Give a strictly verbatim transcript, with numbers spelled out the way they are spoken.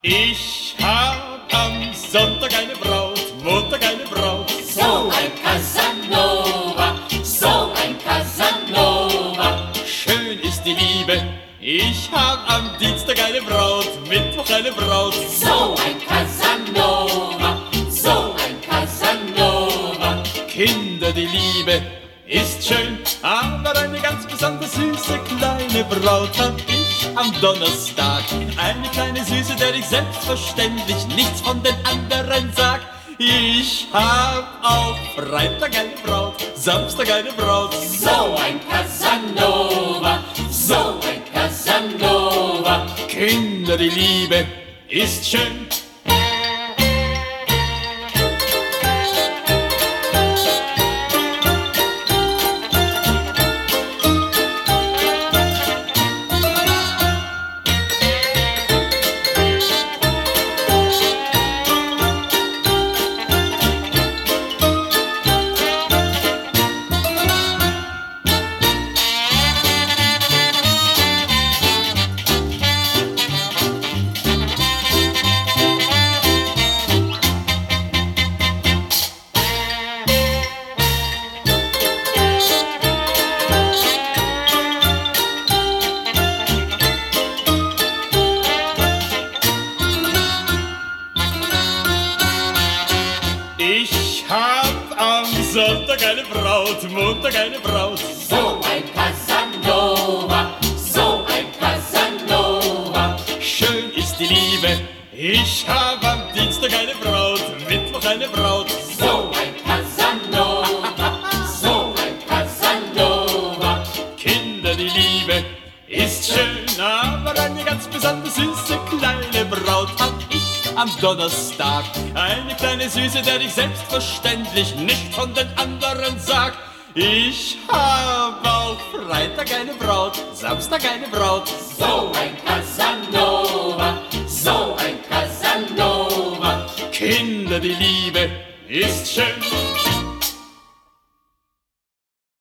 Ich hab am Sonntag eine Braut, Montag eine Braut. So ein Casanova, so ein Casanova. Schön ist die Liebe. Ich hab am Dienstag eine Braut, Mittwoch eine Braut. So ein Casanova, so ein Casanova. Kinder, die Liebe ist schön, aber eine ganz besonders süße kleine Braut hab ich am Donnerstag. Eine kleine Süße, der ich selbstverständlich nichts von den anderen sag. Ich hab auch Freitag eine Braut, Samstag eine Braut. So ein Casanova, so ein Casanova. Kinder, die Liebe ist schön. Ich hab am Sonntag eine Braut, Montag eine Braut. So ein Casanova, so ein Casanova. Schön ist die Liebe. Ich hab am Dienstag eine Braut, Mittwoch eine Braut. So ein Casanova, so ein Casanova. Kinder, die Liebe ist schön, aber eine ganz besonders süße kleine Braut hab ich am Donnerstag. Eine kleine Süße, der ich selbstverständlich nicht von den anderen sag. Ich hab auch Freitag eine Braut, Samstag eine Braut. So ein Casanova, so ein Casanova. Kinder, die Liebe ist schön.